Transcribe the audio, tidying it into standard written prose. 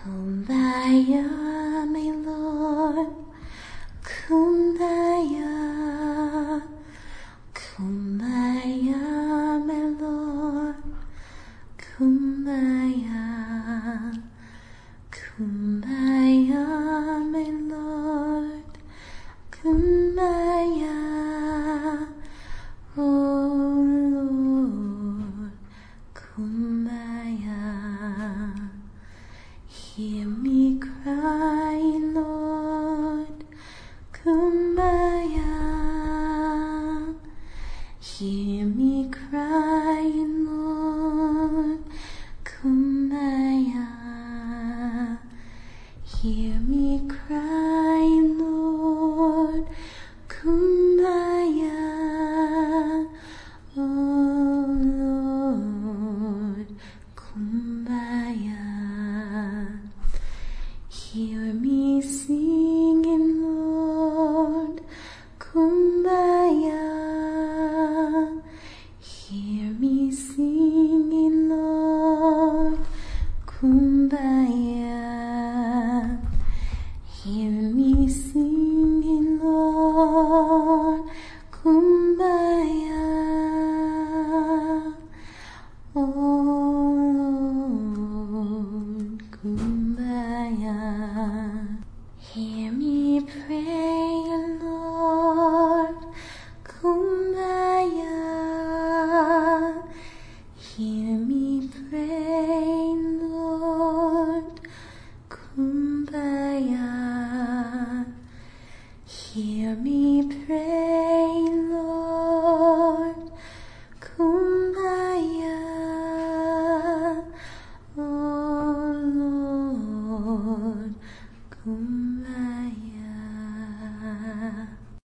Kumbaya, my Lord, Kumbaya, Kumbaya, my Lord, Kumbaya, Kumbaya, my Lord, Kumbaya, oh Lord, Kumbaya. Hear me cry, Lord, Kumbaya. Hear me cry, Lord, Kumbaya. Hear me cry, Lord, Kumbaya. Oh Lord, Kumbaya. Hear me singing, Lord, Kumbaya. Hear me singing, Lord, Kumbaya. Hear me singing, Lord, Kumbaya. Oh Lord, Kumbaya. Hear me pray, Lord, Kumbaya. Hear me pray, Lord, Kumbaya. Hear me pray, Lord, Kumbaya. Oh Lord, Kumbaya.